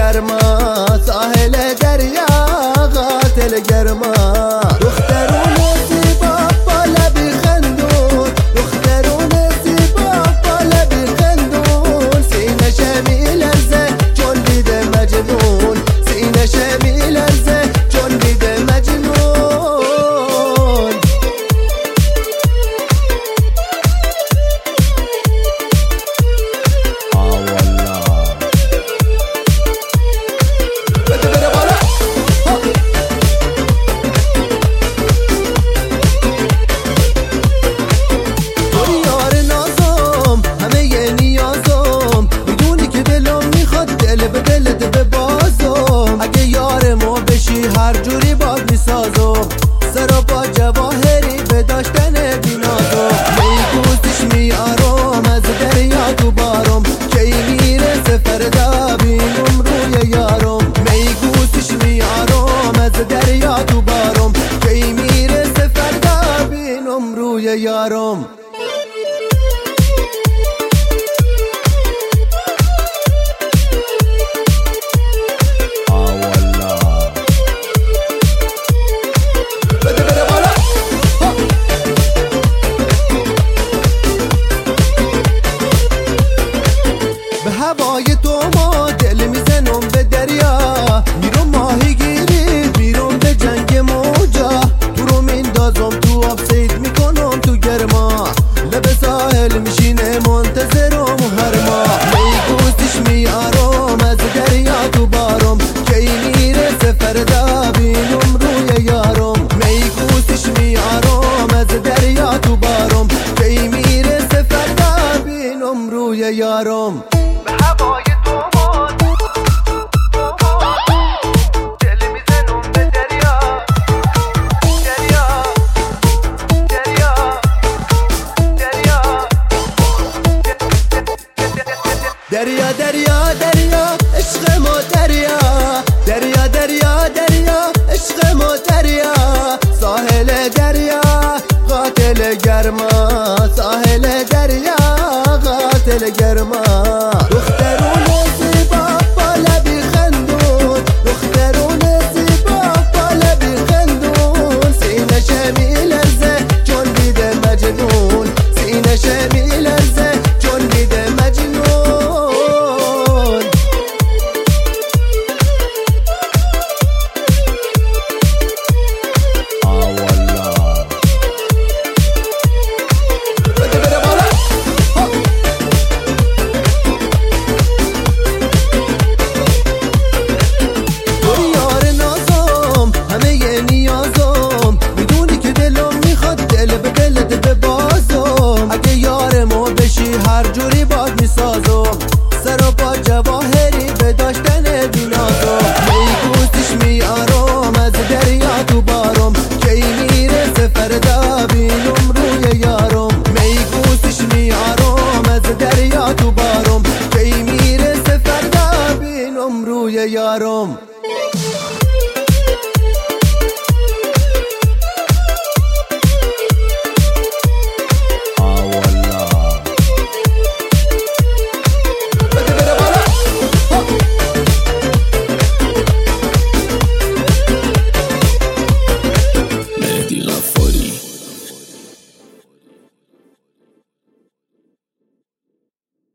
گرما، ساحل دریا قاتل گرما. دخترون زیبا با لبی خندون، دخترون زیبا با لبی خندون، سینه شمی لرزه چون دیده مجنون، سینه شمی لرزه چون دیده مجنون. هر جوری باد میسازم سر با جواهری به داشتن بینازم. میگوستش میارم از دریا تو بارم، کی میرسه فردا بینم روی یارم. میگوستش میارم از دریا تو بارم، کی میرسه فردا بینم روی یارم. هوای تو ما دل میزنم به دریا، میرم ماهی گیری میرم به جنگ موجا. تو رو میندازم تو آب سید میکنم تو گرما، لب ساحل میشینه منتظرم هر ماه. میگوستش میارم از دریا تو بارم، کی میرسه فردا بینم روی یارم. میگوستش میارم از دریا تو بارم، کی میرسه فردا بینم روی یارم. هوای تو ما دل میزنم به دریا، دریا دریا دریا دریا دریا دریا عشق ما دریا، دریا دریا دریا عشق ما دریا. ساحل دریا قاتل گرما، ساحل دریا قاتل گرما. دخترون زیبا با لبی خندون، دخترون زیبا با لبی خندون، سینه شمی لرزه چون دیده مجنون، سینه شمی لرزه چون دیده مجنون. هر جوری باد میسازم سر و با جواهری به داشتن بینازم. میگوستش میارم از دریا تو بارم، کی میرسه فردا بینم روی یارم. میگوستش میارم از دریا تو بارم، کی میرسه فردا بینم روی یارم.